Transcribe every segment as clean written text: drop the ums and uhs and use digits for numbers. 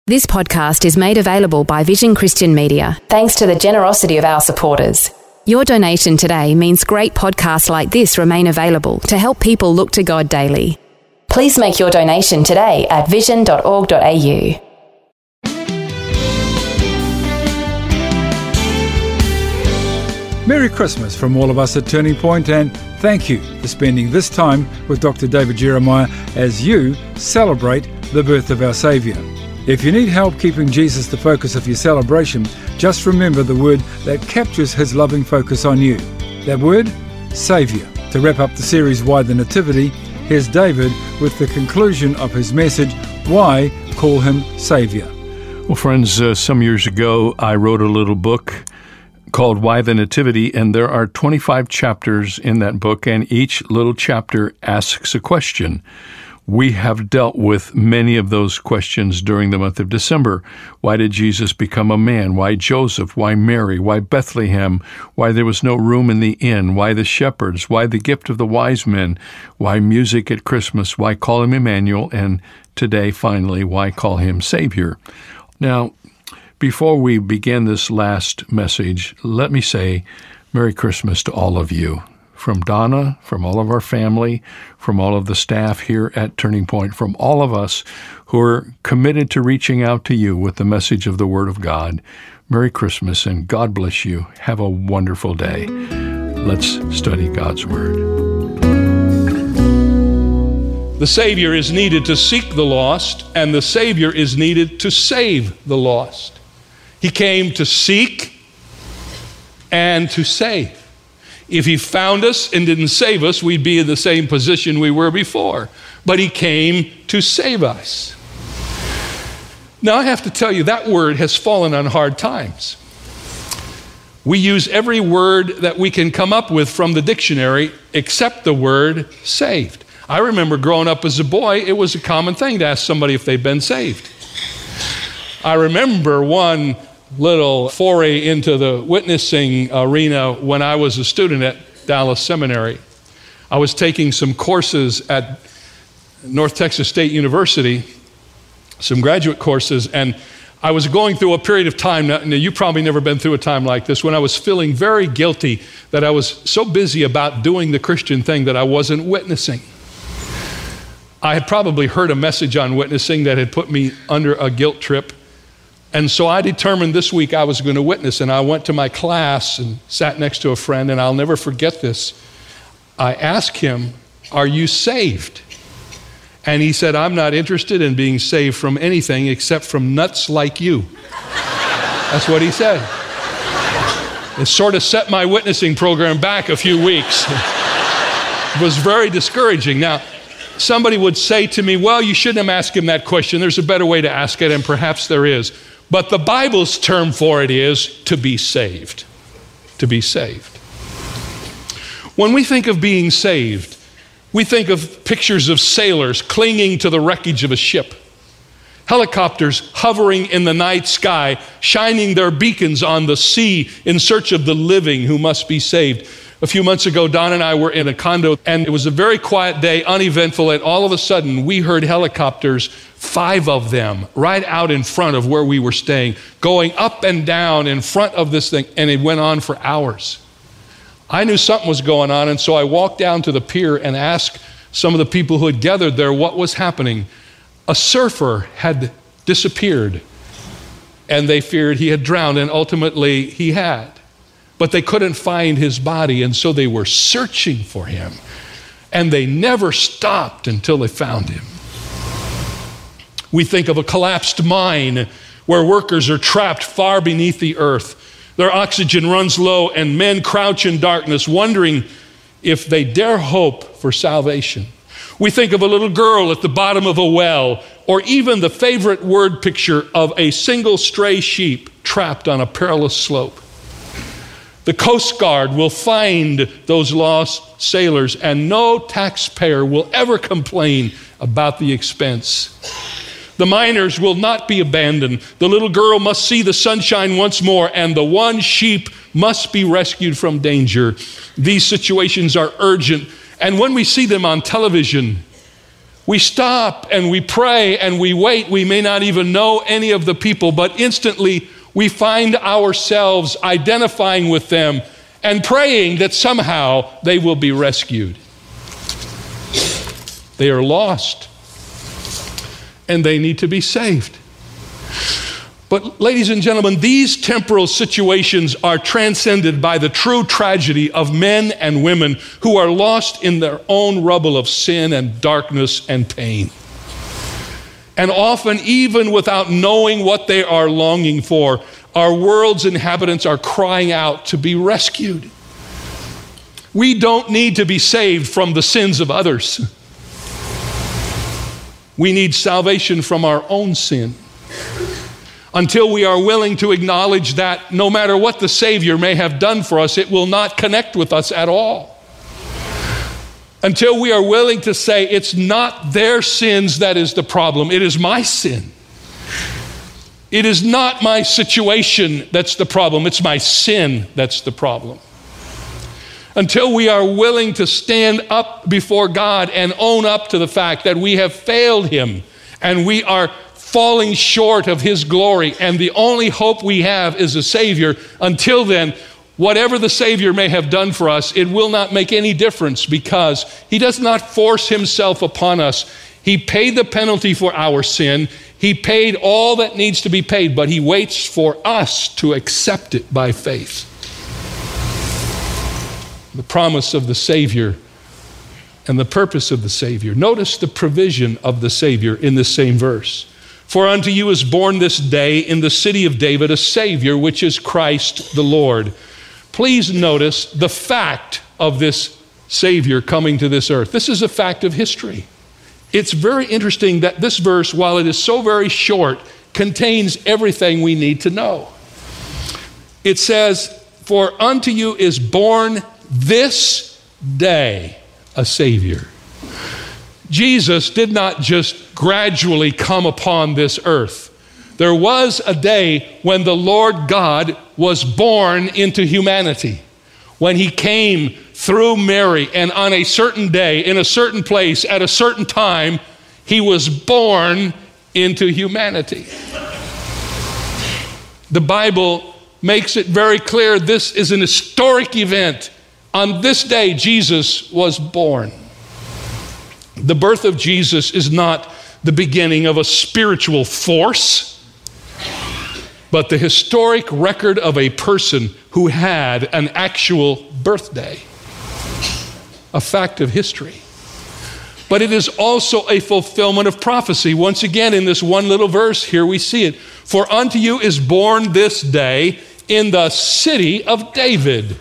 This podcast is made available by Vision Christian Media, thanks to the generosity of our supporters. Your donation today means great podcasts like this remain available to help people look to God daily. Please make your donation today at vision.org.au. Merry Christmas from all of us at Turning Point, and thank you for spending this time with Dr. David Jeremiah as you celebrate the birth of our Saviour. If you need help keeping Jesus the focus of your celebration, just remember the word that captures his loving focus on you. That word, Saviour. To wrap up the series, Why the Nativity, here's David with the conclusion of his message, Why Call Him Saviour. Well, friends, some years ago, I wrote a little book called Why the Nativity, and there are 25 chapters in that book, and each little chapter asks a question. We have dealt with many of those questions during the month of December. Why did Jesus become a man? Why Joseph? Why Mary? Why Bethlehem? Why there was no room in the inn? Why the shepherds? Why the gift of the wise men? Why music at Christmas? Why call him Emmanuel? And today, finally, why call him Savior? Now, before we begin this last message, let me say Merry Christmas to all of you. From Donna, from all of our family, from all of the staff here at Turning Point, from all of us who are committed to reaching out to you with the message of the Word of God. Merry Christmas and God bless you. Have a wonderful day. Let's study God's Word. The Savior is needed to seek the lost, and the Savior is needed to save the lost. He came to seek and to save. If he found us and didn't save us, we'd be in the same position we were before. But he came to save us. Now, I have to tell you, that word has fallen on hard times. We use every word that we can come up with from the dictionary except the word saved. I remember growing up as a boy, it was a common thing to ask somebody if they'd been saved. I remember one little foray into the witnessing arena when I was a student at Dallas Seminary. I was taking some courses at North Texas State University, some graduate courses, and I was going through a period of time, now you've probably never been through a time like this, when I was feeling very guilty that I was so busy about doing the Christian thing that I wasn't witnessing. I had probably heard a message on witnessing that had put me under a guilt trip. And so I determined this week I was going to witness, and I went to my class and sat next to a friend, and I'll never forget this. I asked him, "Are you saved?" And he said, "I'm not interested in being saved from anything except from nuts like you." That's what he said. It sort of set my witnessing program back a few weeks. It was very discouraging. Now, somebody would say to me, "Well, you shouldn't have asked him that question. There's a better way to ask it," and perhaps there is. But the Bible's term for it is to be saved. To be saved. When we think of being saved, we think of pictures of sailors clinging to the wreckage of a ship, helicopters hovering in the night sky, shining their beacons on the sea in search of the living who must be saved. A few months ago, Don and I were in a condo, and it was a very quiet day, uneventful, and all of a sudden, we heard helicopters, 5 of them, right out in front of where we were staying, going up and down in front of this thing, and it went on for hours. I knew something was going on, and so I walked down to the pier and asked some of the people who had gathered there what was happening. A surfer had disappeared, and they feared he had drowned, and ultimately he had. But they couldn't find his body, and so they were searching for him. And they never stopped until they found him. We think of a collapsed mine where workers are trapped far beneath the earth. Their oxygen runs low, and men crouch in darkness, wondering if they dare hope for salvation. We think of a little girl at the bottom of a well, or even the favorite word picture of a single stray sheep trapped on a perilous slope. The Coast Guard will find those lost sailors, and no taxpayer will ever complain about the expense. The miners will not be abandoned. The little girl must see the sunshine once more, and the one sheep must be rescued from danger. These situations are urgent, and when we see them on television, We stop and we pray and we wait. We may not even know any of the people, but instantly we find ourselves identifying with them and praying that somehow they will be rescued. They are lost and they need to be saved. But ladies and gentlemen, these temporal situations are transcended by the true tragedy of men and women who are lost in their own rubble of sin and darkness and pain. And often, even without knowing what they are longing for, our world's inhabitants are crying out to be rescued. We don't need to be saved from the sins of others. We need salvation from our own sin. Until we are willing to acknowledge that no matter what the Savior may have done for us, it will not connect with us at all. Until we are willing to say it's not their sins that is the problem, it is my sin. It is not my situation that's the problem, it's my sin that's the problem. Until we are willing to stand up before God and own up to the fact that we have failed Him and we are falling short of His glory, and the only hope we have is a Savior. Until then, whatever the Savior may have done for us, it will not make any difference, because He does not force Himself upon us. He paid the penalty for our sin. He paid all that needs to be paid, but He waits for us to accept it by faith. The promise of the Savior and the purpose of the Savior. Notice the provision of the Savior in this same verse. For unto you is born this day in the city of David a Savior, which is Christ the Lord. Please notice the fact of this Savior coming to this earth. This is a fact of history. It's very interesting that this verse, while it is so very short, contains everything we need to know. It says, for unto you is born this day a Savior. Jesus did not just gradually come upon this earth. There was a day when the Lord God was born into humanity, when He came through Mary, and on a certain day, in a certain place, at a certain time, He was born into humanity. The Bible makes it very clear this is an historic event. On this day, Jesus was born. The birth of Jesus is not the beginning of a spiritual force, but the historic record of a person who had an actual birthday, a fact of history. But it is also a fulfillment of prophecy. Once again, in this one little verse, here we see it. For unto you is born this day in the city of David.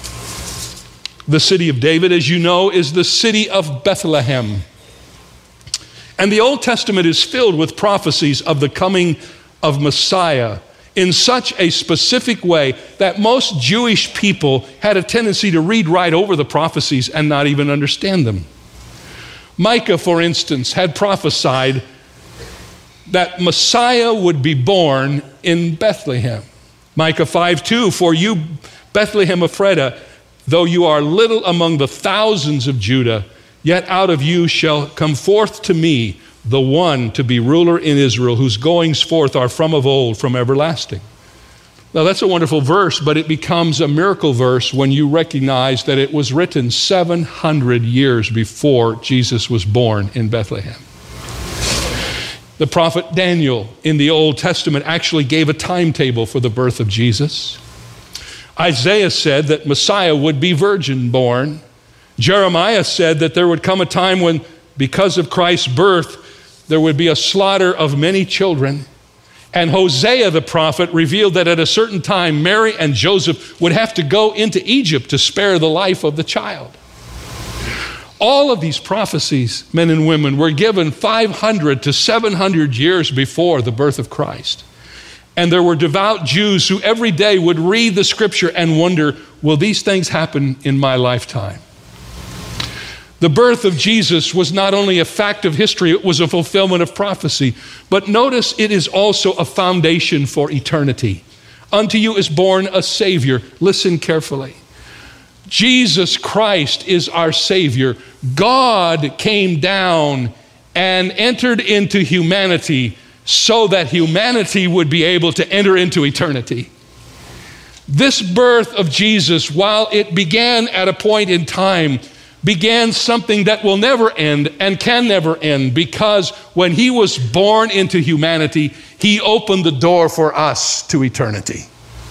The city of David, as you know, is the city of Bethlehem. And the Old Testament is filled with prophecies of the coming of Messiah in such a specific way that most Jewish people had a tendency to read right over the prophecies and not even understand them. Micah, for instance, had prophesied that Messiah would be born in Bethlehem. Micah 5:2, for you, Bethlehem Ephratah, though you are little among the thousands of Judah, yet out of you shall come forth to me the one to be ruler in Israel, whose goings forth are from of old, from everlasting. Now that's a wonderful verse, but it becomes a miracle verse when you recognize that it was written 700 years before Jesus was born in Bethlehem. The prophet Daniel in the Old Testament actually gave a timetable for the birth of Jesus. Isaiah said that Messiah would be virgin born. Jeremiah said that there would come a time when, because of Christ's birth, there would be a slaughter of many children. And Hosea the prophet revealed that at a certain time, Mary and Joseph would have to go into Egypt to spare the life of the child. All of these prophecies, men and women, were given 500 to 700 years before the birth of Christ. And there were devout Jews who every day would read the scripture and wonder, will these things happen in my lifetime? The birth of Jesus was not only a fact of history, it was a fulfillment of prophecy. But notice it is also a foundation for eternity. Unto you is born a Savior. Listen carefully. Jesus Christ is our Savior. God came down and entered into humanity so that humanity would be able to enter into eternity. This birth of Jesus, while it began at a point in time, began something that will never end and can never end, because when he was born into humanity, he opened the door for us to eternity.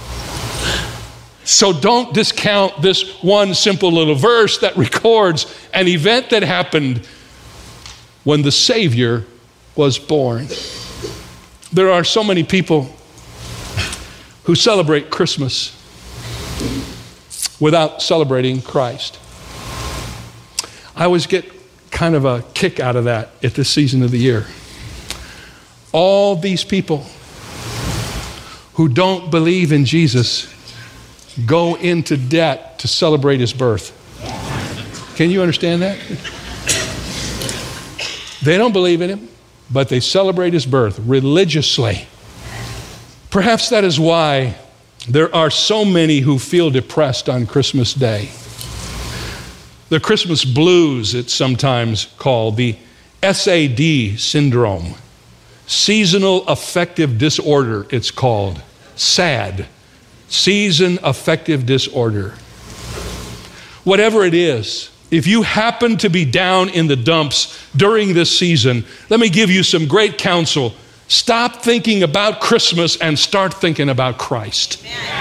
So don't discount this one simple little verse that records an event that happened when the Savior was born. There are so many people who celebrate Christmas without celebrating Christ. I always get kind of a kick out of that at this season of the year. All these people who don't believe in Jesus go into debt to celebrate his birth. Can you understand that? They don't believe in him, but they celebrate his birth religiously. Perhaps that is why there are so many who feel depressed on Christmas Day. The Christmas blues, it's sometimes called, the SAD syndrome. Seasonal affective disorder, it's called. SAD. Season affective disorder. Whatever it is, if you happen to be down in the dumps during this season, let me give you some great counsel. Stop thinking about Christmas and start thinking about Christ.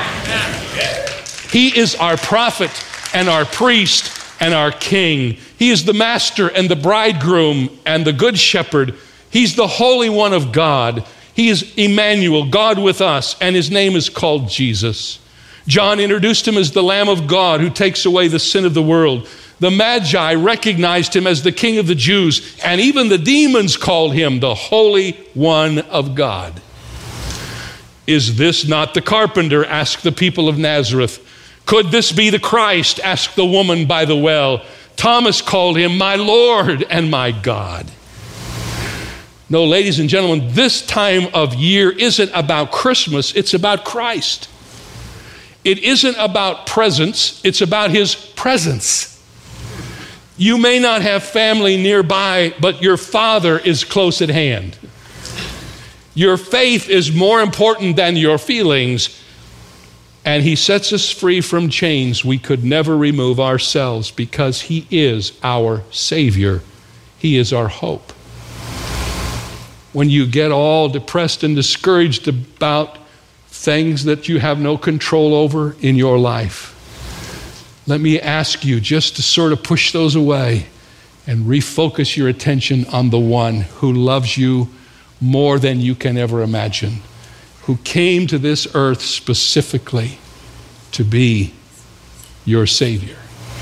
He is our prophet and our priest and our king. He is the master and the bridegroom and the good shepherd. He's the Holy One of God. He is Emmanuel, God with us, and his name is called Jesus. John introduced him as the Lamb of God who takes away the sin of the world. The Magi recognized him as the King of the Jews, and even the demons called him the Holy One of God. Is this not the carpenter? Asked the people of Nazareth. Could this be the Christ? Asked the woman by the well. Thomas called him my Lord and my God. No, ladies and gentlemen, this time of year isn't about Christmas, it's about Christ. It isn't about presents, it's about his presence. You may not have family nearby, but your Father is close at hand. Your faith is more important than your feelings, and he sets us free from chains we could never remove ourselves, because he is our Savior. He is our hope. When you get all depressed and discouraged about things that you have no control over in your life, let me ask you just to sort of push those away and refocus your attention on the one who loves you more than you can ever imagine, who came to this earth specifically to be your Savior.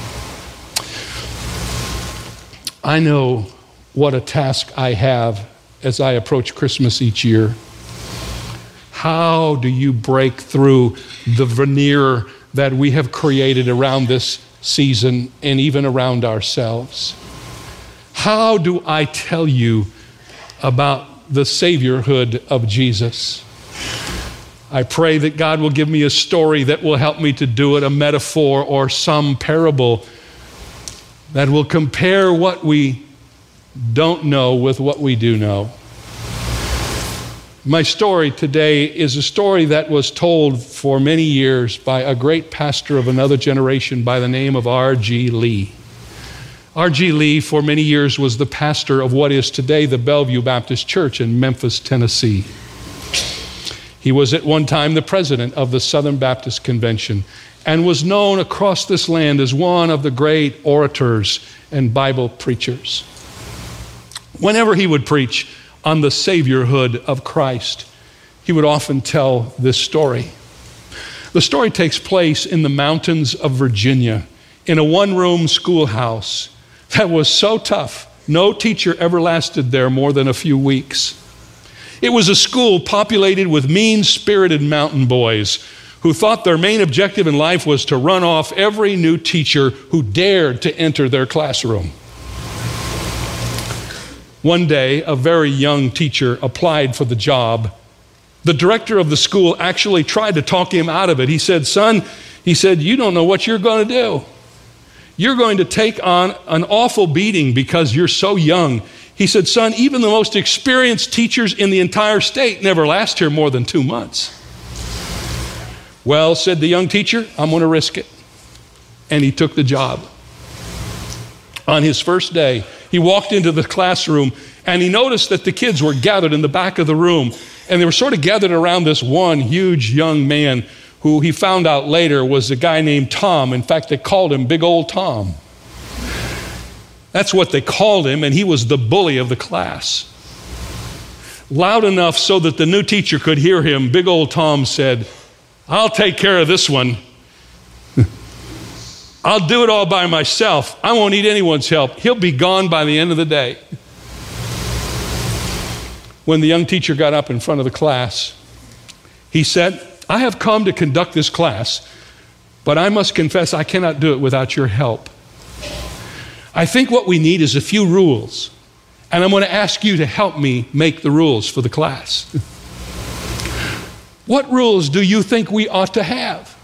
I know what a task I have as I approach Christmas each year. How do you break through the veneer that we have created around this season and even around ourselves? How do I tell you about the Saviorhood of Jesus? I pray that God will give me a story that will help me to do it, a metaphor or some parable that will compare what we don't know with what we do know. My story today is a story that was told for many years by a great pastor of another generation by the name of R.G. Lee. R.G. Lee for many years was the pastor of what is today the Bellevue Baptist Church in Memphis, Tennessee. He was at one time the president of the Southern Baptist Convention and was known across this land as one of the great orators and Bible preachers. Whenever he would preach on the Saviorhood of Christ, he would often tell this story. The story takes place in the mountains of Virginia in a one-room schoolhouse that was so tough, no teacher ever lasted there more than a few weeks. It was a school populated with mean-spirited mountain boys who thought their main objective in life was to run off every new teacher who dared to enter their classroom. One day, a very young teacher applied for the job. The director of the school actually tried to talk him out of it. He said, "Son," he said, "you don't know what you're going to do. You're going to take on an awful beating because you're so young. He said, son, even the most experienced teachers in the entire state never last here more than 2 months. Well, said the young teacher, I'm going to risk it. And he took the job. On his first day, he walked into the classroom and he noticed that the kids were gathered in the back of the room, and they were sort of gathered around this one huge young man who he found out later was a guy named Tom. In fact, they called him Big Old Tom. That's what they called him, and he was the bully of the class. Loud enough so that the new teacher could hear him, Big Old Tom said, I'll take care of this one. I'll do it all by myself. I won't need anyone's help. He'll be gone by the end of the day. When the young teacher got up in front of the class, he said, I have come to conduct this class, but I must confess I cannot do it without your help. I think what we need is a few rules, and I'm going to ask you to help me make the rules for the class. What rules do you think we ought to have?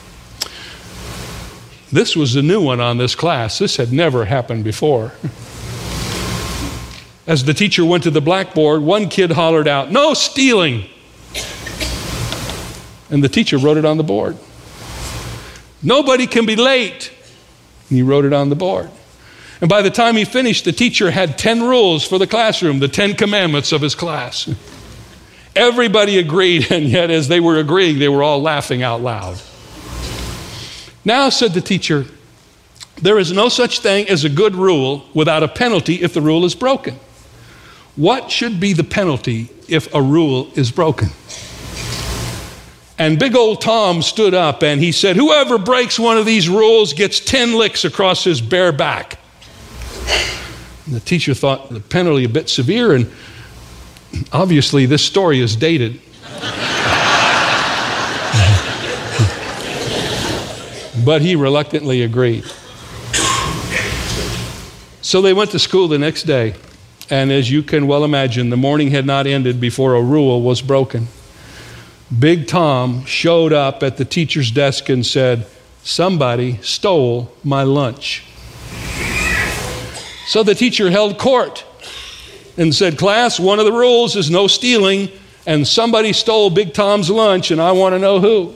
This was a new one on this class. This had never happened before. As the teacher went to the blackboard, one kid hollered out, no stealing. And the teacher wrote it on the board. Nobody can be late. And he wrote it on the board. And by the time he finished, the teacher had 10 rules for the classroom, the 10 commandments of his class. Everybody agreed, and yet as they were agreeing, they were all laughing out loud. Now, said the teacher, there is no such thing as a good rule without a penalty if the rule is broken. What should be the penalty if a rule is broken? And Big Old Tom stood up and he said, whoever breaks one of these rules gets 10 licks across his bare back. And the teacher thought the penalty a bit severe, and obviously this story is dated. But he reluctantly agreed. So they went to school the next day, and as you can well imagine, the morning had not ended before a rule was broken. Big Tom showed up at the teacher's desk and said, somebody stole my lunch. So the teacher held court and said, class, one of the rules is no stealing, and somebody stole Big Tom's lunch, and I want to know who.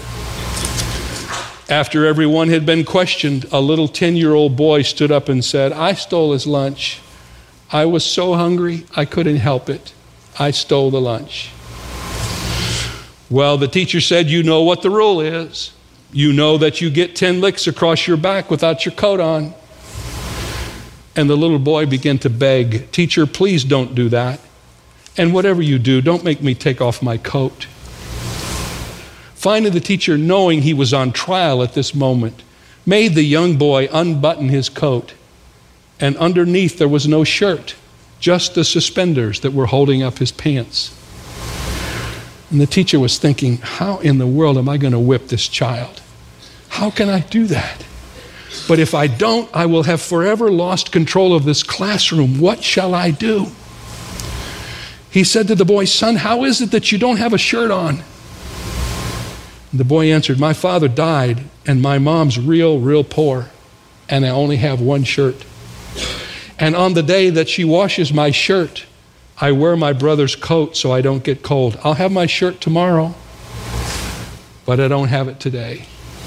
After everyone had been questioned, a little 10-year-old boy stood up and said, I stole his lunch. I was so hungry, I couldn't help it. I stole the lunch. Well, the teacher said, you know what the rule is. You know that you get 10 licks across your back without your coat on. And the little boy began to beg, teacher, please don't do that. And whatever you do, don't make me take off my coat. Finally, the teacher, knowing he was on trial at this moment, made the young boy unbutton his coat. And underneath there was no shirt, just the suspenders that were holding up his pants. And the teacher was thinking, how in the world am I going to whip this child? How can I do that? But if I don't, I will have forever lost control of this classroom. What shall I do? He said to the boy, son, how is it that you don't have a shirt on? And the boy answered, my father died, and my mom's real poor, and I only have one shirt. And on the day that she washes my shirt, I wear my brother's coat so I don't get cold. I'll have my shirt tomorrow, but I don't have it today.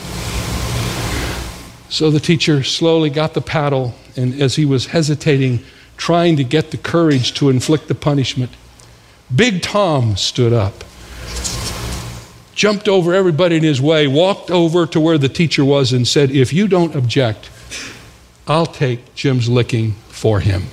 So the teacher slowly got the paddle, and as he was hesitating, trying to get the courage to inflict the punishment, Big Tom stood up, jumped over everybody in his way, walked over to where the teacher was and said, if you don't object, I'll take Jim's licking for him.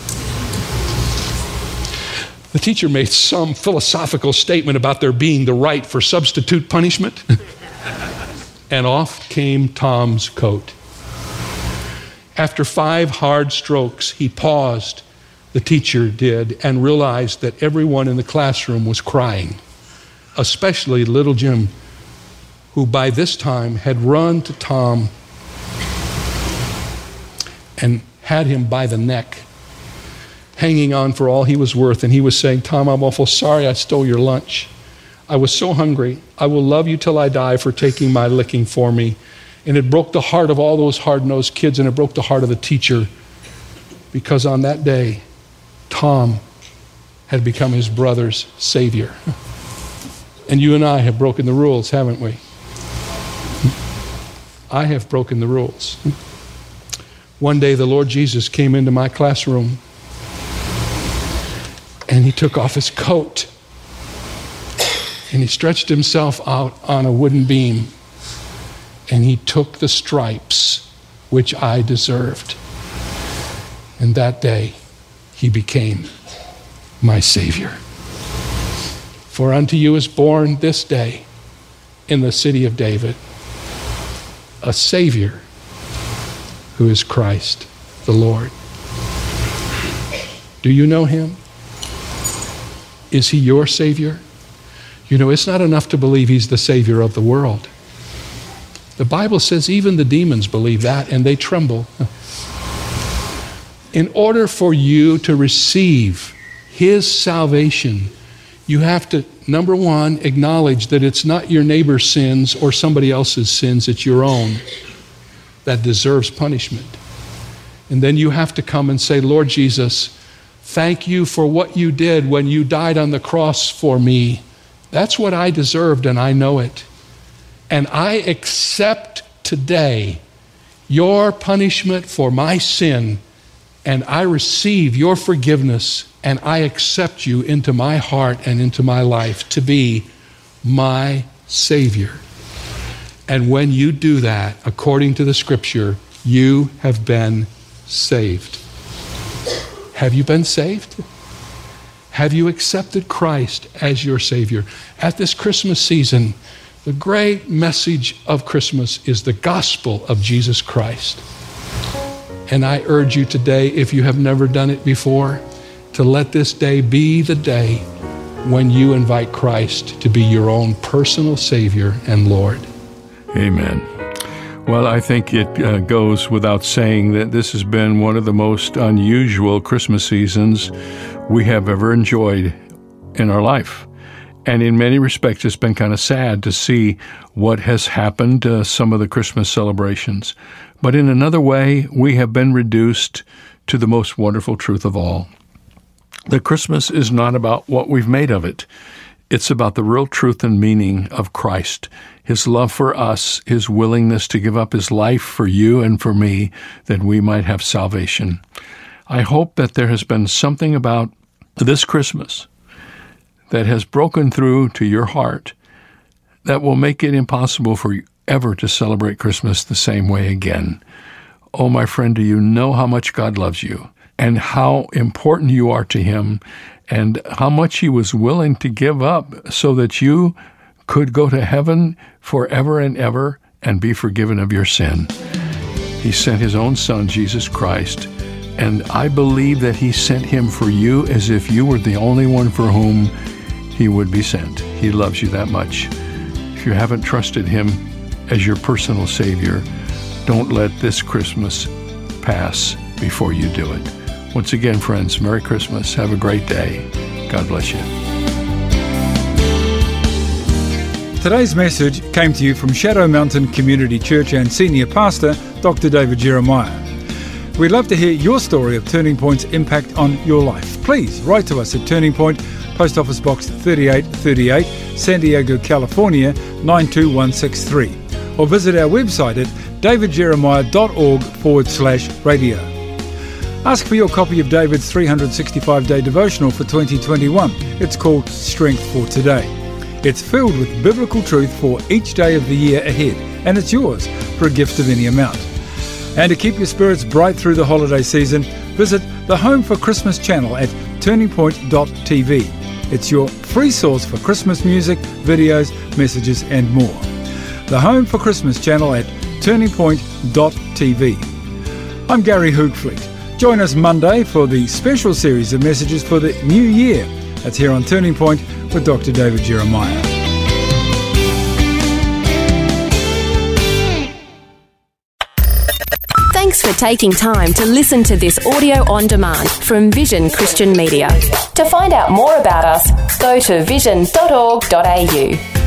The teacher made some philosophical statement about there being the right for substitute punishment. And off came Tom's coat. After 5 hard strokes, he paused, the teacher did, and realized that everyone in the classroom was crying, especially little Jim, who by this time had run to Tom and had him by the neck, hanging on for all he was worth. And he was saying, Tom, I'm awful sorry I stole your lunch. I was so hungry. I will love you till I die for taking my licking for me. And it broke the heart of all those hard-nosed kids, and it broke the heart of the teacher, because on that day, Tom had become his brother's savior. And you and I have broken the rules, haven't we? I have broken the rules. One day the Lord Jesus came into my classroom and he took off his coat and he stretched himself out on a wooden beam and he took the stripes which I deserved. And that day he became my Savior. For unto you is born this day in the city of David a Savior who is Christ the Lord. Do you know him? Is he your Savior? You know, it's not enough to believe he's the Savior of the world. The Bible says even the demons believe that and they tremble. In order for you to receive his salvation, you have to, number one, acknowledge that it's not your neighbor's sins or somebody else's sins, it's your own that deserves punishment. And then you have to come and say, Lord Jesus, thank you for what you did when you died on the cross for me. That's what I deserved and I know it. And I accept today your punishment for my sin, and I receive your forgiveness, and I accept you into my heart and into my life to be my Savior. And when you do that, according to the Scripture, you have been saved. Have you been saved? Have you accepted Christ as your Savior? At this Christmas season, the great message of Christmas is the gospel of Jesus Christ. And I urge you today, if you have never done it before, to let this day be the day when you invite Christ to be your own personal Savior and Lord. Amen. Well, I think it goes without saying that this has been one of the most unusual Christmas seasons we have ever enjoyed in our life. And in many respects, it's been kind of sad to see what has happened to some of the Christmas celebrations. But in another way, we have been reduced to the most wonderful truth of all. That Christmas is not about what we've made of it. It's about the real truth and meaning of Christ, his love for us, his willingness to give up his life for you and for me that we might have salvation. I hope that there has been something about this Christmas that has broken through to your heart that will make it impossible for you ever to celebrate Christmas the same way again. Oh, my friend, do you know how much God loves you and how important you are to him and how much he was willing to give up so that you could go to heaven forever and ever and be forgiven of your sin? He sent his own Son, Jesus Christ, and I believe that he sent him for you as if you were the only one for whom he would be sent. He loves you that much. If you haven't trusted him as your personal Savior, don't let this Christmas pass before you do it. Once again, friends, Merry Christmas. Have a great day. God bless you. Today's message came to you from Shadow Mountain Community Church and Senior Pastor, Dr. David Jeremiah. We'd love to hear your story of Turning Point's impact on your life. Please write to us at Turning Point, Post Office Box 3838, San Diego, California 92163. Or visit our website at davidjeremiah.org/radio. Ask for your copy of David's 365-day devotional for 2021. It's called Strength for Today. It's filled with biblical truth for each day of the year ahead, and it's yours for a gift of any amount. And to keep your spirits bright through the holiday season, visit the Home for Christmas channel at turningpoint.tv. It's your free source for Christmas music, videos, messages, and more. The Home for Christmas channel at turningpoint.tv. I'm Gary Hoogfleet. Join us Monday for the special series of messages for the new year. That's here on Turning Point with Dr. David Jeremiah. Thanks for taking time to listen to this audio on demand from Vision Christian Media. To find out more about us, go to vision.org.au.